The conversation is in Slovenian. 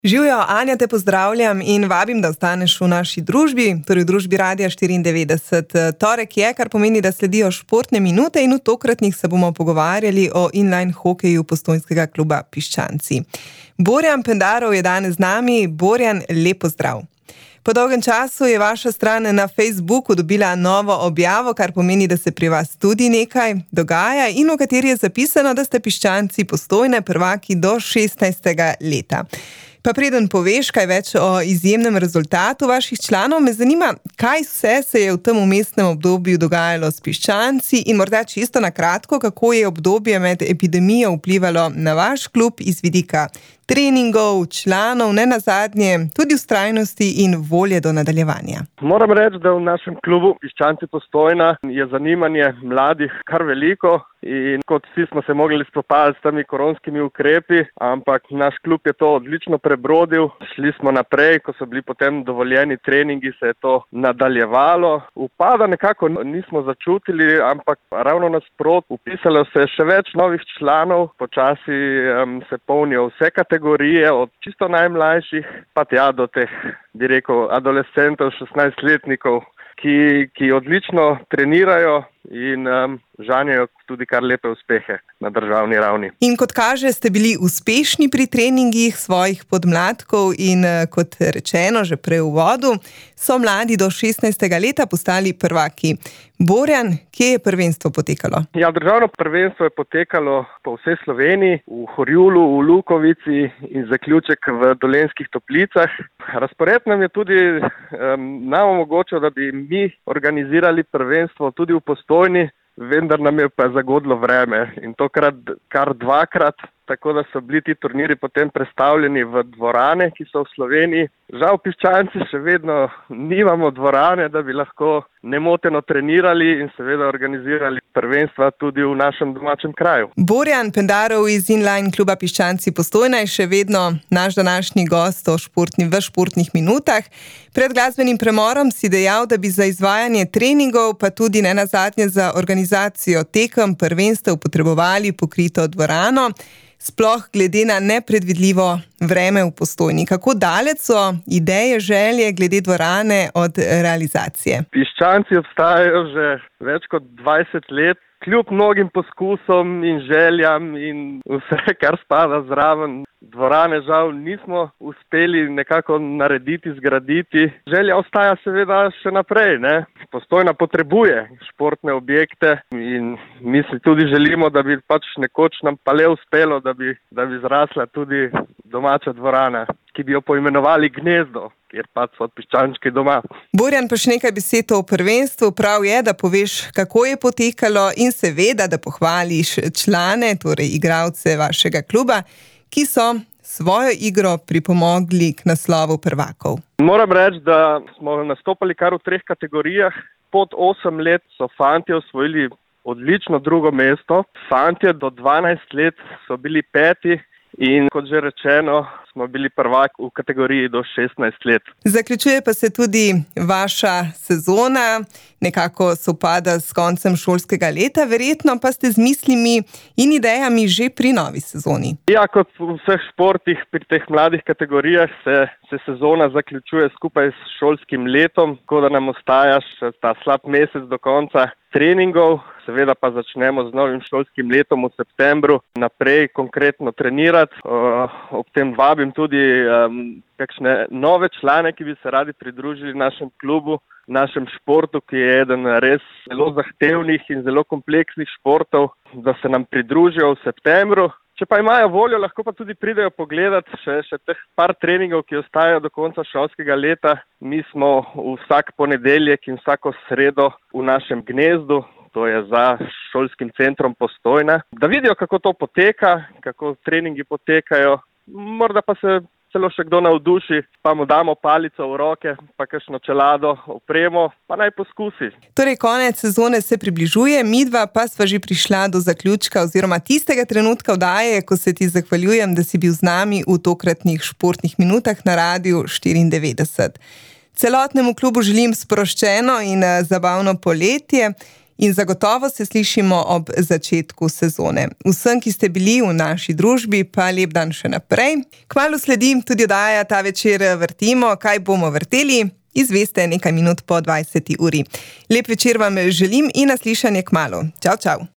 Živjo, Anja, te pozdravljam in vabim, da ostaneš v naši družbi, torej v družbi Radia 94. Torek je, kar pomeni, da sledijo športne minute in v tokratnih se bomo pogovarjali o inline hokeju postojnskega kluba Piščanci. Borjan Pendarov je danes z nami. Borjan, lep pozdrav. Po dolgem času je vaša stran na Facebooku dobila novo objavo, kar pomeni, da se pri vas tudi nekaj dogaja in v kateri je zapisano, da ste Piščanci Postojne prvaki do 16. leta. Pa preden poveš kaj več o izjemnem rezultatu vaših članov, me zanima, kaj vse se je v tem vmesnem obdobju dogajalo s Piščanci in morda čisto na kratko, kako je obdobje med epidemijo vplivalo na vaš klub iz vidika treningov, članov, ne nazadnje tudi vztrajnosti in volje do nadaljevanja. Moram reči, da v našem klubu Piščanci Postojna je zanimanje mladih kar veliko in kot vsi smo se mogli spopadati s temi koronskimi ukrepi, ampak naš klub je to odlično prebrodil. Šli smo naprej, ko so bili potem dovoljeni treningi, se je to nadaljevalo. Upada nekako nismo začutili, ampak ravno nasprot, vpisalo se je še več novih članov, počasi se polnijo vse kategorije, od čisto najmlajših pa tja do teh, bi rekel, adolescentov, 16-letnikov, ki odlično trenirajo in žanjejo tudi kar lepe uspehe na državni ravni. In kot kaže, ste bili uspešni pri treningih svojih podmladkov in kot rečeno že prej v uvodu, so mladi do 16. leta postali prvaki. Borjan, kje je prvenstvo potekalo? Ja, državno prvenstvo je potekalo po vsej Sloveniji, v Horjulu, v Lukovici in zaključek v Dolenjskih Toplicah. Razpored nam je tudi nam omogočil, da bi mi organizirali prvenstvo tudi v Postojni, vendar nam je pa zagodlo vreme in tokrat kar dvakrat, tako da so bili ti turniri potem prestavljeni v dvorane, ki so v Sloveniji. Žal Piščanci še vedno nimamo dvorane, da bi lahko nemoteno trenirali in seveda organizirali prvenstva tudi v našem domačem kraju. Borjan Pendarov iz inline kluba Piščanci Postojna je še vedno naš današnji gost v športnih minutah. Pred glasbenim premorom si dejal, da bi za izvajanje treningov, pa tudi ne nazadnje za organizacijo tekem prvenstev potrebovali pokrito dvorano, sploh glede na nepredvidljivo vreme v Postojni. Kako daleč so ideje, želje glede dvorane od realizacije? Piščanci obstajajo že več kot 20 let. Kljub mnogim poskusom in željam in vse, kar spada zraven, dvorane žal nismo uspeli nekako narediti, zgraditi. Želja ostaja seveda še naprej, ne? Postojna potrebuje športne objekte in mi si tudi želimo, da bi pač nekoč nam pa le uspelo, da bi zrasla tudi domača dvorana, ki bi jo poimenovali Gnezdo, kjer pač so piščančki doma. Borjan, pa še nekaj besed o prvenstvu. Prav je, da poveš, kako je potekalo in seveda, da pohvališ člane, torej igralce vašega kluba, ki so svojo igro pripomogli k naslovu prvakov. Moram reči, da smo nastopali kar v 3 kategorijah. Pod 8 let so fantje osvojili odlično drugo mesto. Fantje do 12 let so bili 5. In kot že rečeno, smo bili prvak v kategoriji do 16 let. Zaključuje pa se tudi vaša sezona, nekako sovpada s koncem šolskega leta, verjetno pa ste z mislimi in idejami že pri novi sezoni. Ja, kot v vseh športih pri teh mladih kategorijah se sezona zaključuje skupaj s šolskim letom, tako da nam ostaja še ta slab mesec do konca treningov. Seveda pa začnemo z novim šolskim letom v septembru naprej konkretno trenirati. Ob tem vabim tudi kakšne nove člane, ki bi se radi pridružili našem klubu, našem športu, ki je eden res zelo zahtevnih in zelo kompleksnih športov, da se nam pridružijo v septembru. Če pa imajo voljo, lahko pa tudi pridejo pogledati še teh par treningov, ki ostajajo do konca šolskega leta. Mi smo vsak ponedeljek in vsako sredo v našem Gnezdu, to je za šolskim centrom Postojna, da vidijo, kako to poteka, kako treningi potekajo. Morda pa se celo še kdo navduši, pa mu damo palico v roke, pa kakšno čelado, opremo, pa naj poskusi. Torej, konec sezone se približuje, midva pa sva že prišla do zaključka oziroma tistega trenutka oddaje, ko se ti zahvaljujem, da si bil z nami v tokratnih športnih minutah na Radiu 94. Celotnemu klubu želim sproščeno in zabavno poletje In zagotovo se slišimo ob začetku sezone. Vsem, ki ste bili v naši družbi, pa lep dan še naprej. Kmalu sledi tudi oddaja Ta večer vrtimo, kaj bomo vrteli. Izveste nekaj minut po 20. uri. Lep večer vam želim in naslišanje kmalu. Čau, čau.